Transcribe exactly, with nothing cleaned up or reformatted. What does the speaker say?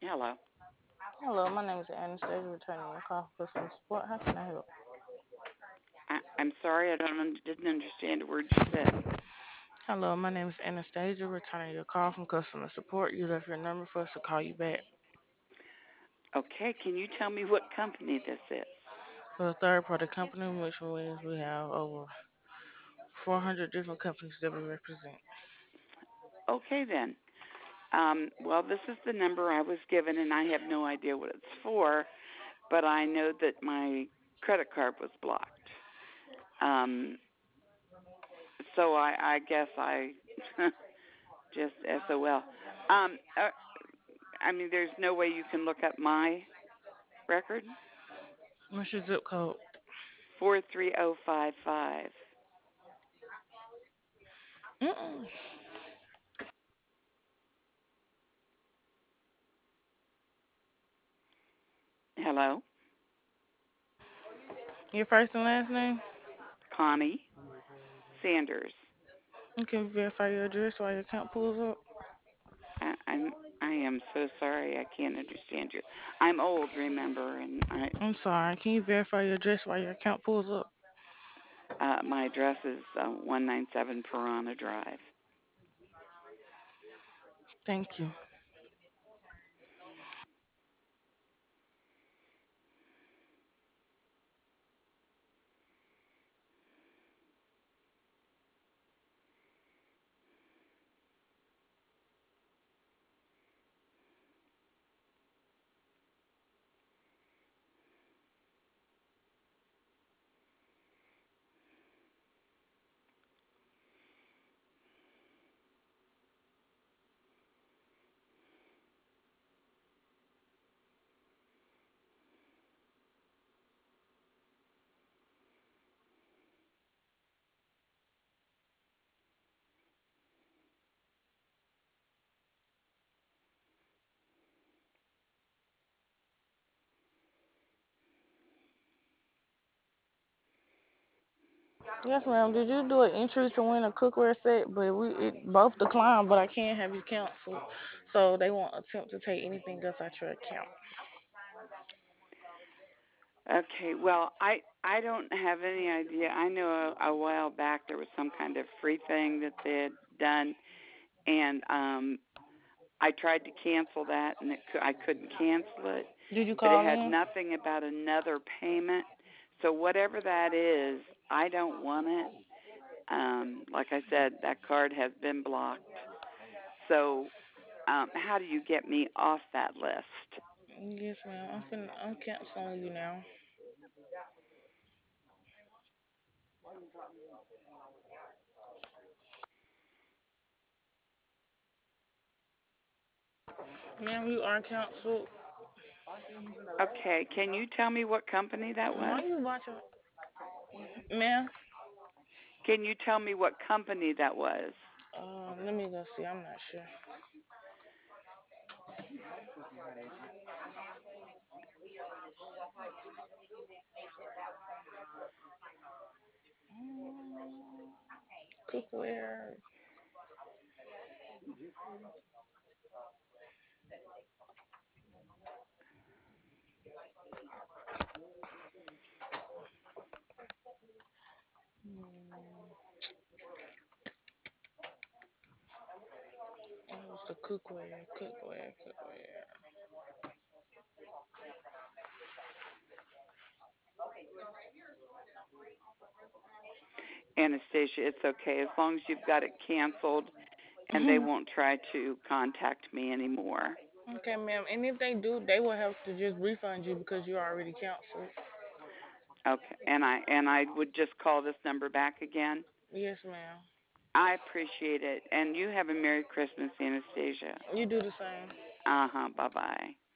Hello. Hello, my name is Anastasia, returning your call for some support. How can I help? I, I'm sorry, I don't un- didn't understand a word you said. Hello, my name is Anastasia, returning your call from customer support. You left your number for us to call you back. Okay, can you tell me what company this is? For a third party company, which means we have over four hundred different companies that we represent. Okay then. Um, well, this is the number I was given, and I have no idea what it's for, but I know that my credit card was blocked. Um, so I, I guess I just S O L. Um, uh, I mean, there's no way you can look up my record. What's your zip code? Four three zero five five. Mm-mm. Hello, Your first and last name? Connie Sanders. You can verify your address while your account pulls up. I, I'm I am so sorry I can't understand you. I'm old, remember, and I I'm sorry, can you verify your address while your account pulls up? uh my address is uh, one nine seven Piranha Drive. Thank you. Yes, ma'am. Did you do an entry to win a cookware set? But we it, both declined, but I can't have you cancel. So they won't attempt to take anything else out your account. Okay, well, I I don't have any idea. I know a, a while back there was some kind of free thing that they had done, and um I tried to cancel that, and it, I couldn't cancel it, Did you but it call had in? nothing about another payment. So whatever that is, I don't want it. Um, like I said, that card has been blocked. So, um, how do you get me off that list? Yes, ma'am. I'm finna, I'm canceling you now. Ma'am, you are canceled. Okay, can you tell me what company that Why was? you watching? Ma'am, Can you tell me what company that was? um, let me go see. I'm not sure. Mm, Cookware. Mm, It was the cookware, cookware, cookware. Anastasia, it's okay as long as you've got it canceled and they won't try to contact me anymore. Okay, ma'am. And if they do, they will have to just refund you because you already canceled. Okay, and I and I would just call this number back again. Yes, ma'am. I appreciate it, and you have a Merry Christmas, Anastasia. You do the same. Uh huh. Bye bye.